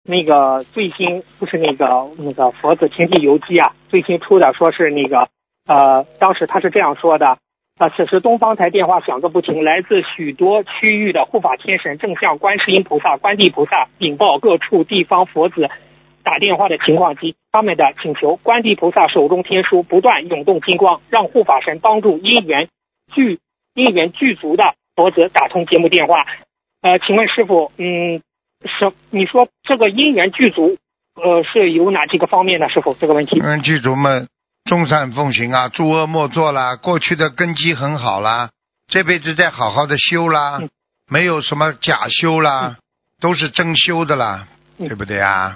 那个最新不是那个佛子天地游记啊，最新出的说是那个当时他是这样说的。此时东方台电话响个不停，来自许多区域的护法天神正向观世音菩萨、观地菩萨禀报各处地方佛子打电话的情况及他们的请求。观地菩萨手中天书不断涌动金光，让护法神帮助因缘具足的佛子打通节目电话。请问师父，你说这个因缘具足，是有哪几个方面呢？师父，这个问题。 因缘具足嘛，众善奉行啊，诸恶莫作啦，过去的根基很好啦，这辈子再好好的修啦，没有什么假修啦，都是真修的啦，对不对啊？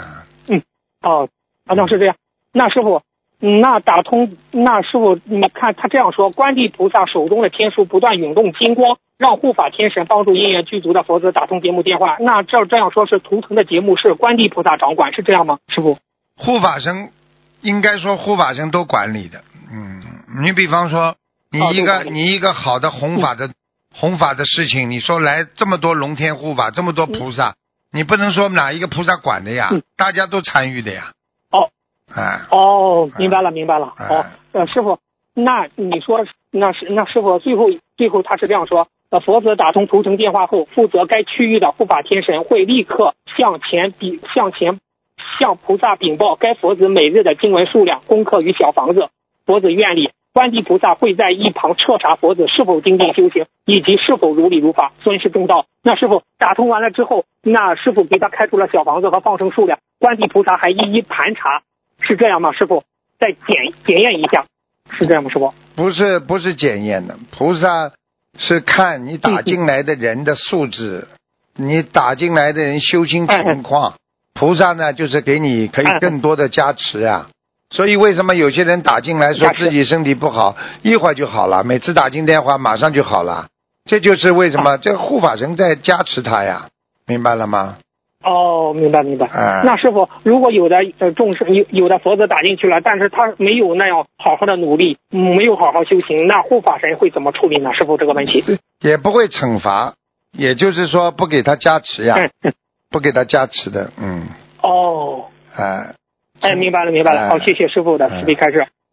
那是这样。那师傅，那打通，那师傅，你看他这样说，观地菩萨手中的天书不断涌动金光，让护法天神帮助因缘具足的佛子打通节目电话。那这样说是图腾的节目是观地菩萨掌管，是这样吗？师傅， 护法神应该说护法神都管理的。你比方说你一个好的弘法的事情，你说来这么多龙天护法，这么多菩萨，你不能说哪一个菩萨管的呀，大家都参与的呀。 明白了。师傅，那你说那师傅最后他是这样说，佛子打通图腾电话后，负责该区域的护法天神会立刻向菩萨禀报该佛子每日的经文数量、功课与小房子。佛子愿力，观地菩萨会在一旁彻查佛子是否精进修行，以及是否如理如法、尊师重道。那师傅打通完了之后，那师傅给他开出了小房子和放生数量，观地菩萨还一一盘查，是这样吗？师傅再检验一下，是这样吗？师傅不是检验的，菩萨是看你打进来的人的素质，你打进来的人修行情况，菩萨呢就是给你可以更多的加持啊。所以为什么有些人打进来说自己身体不好，一会儿就好了，每次打进电话马上就好了，这就是为什么这个护法神在加持他呀，明白了吗？ 明白。那师傅，如果有的众生有的佛子打进去了，但是他没有那样好好的努力，没有好好修行，那护法神会怎么处理呢？师傅，这个问题也不会惩罚，也就是说不给他加持呀，不给他加持的。明白了。好，谢谢师傅的慈悲开示。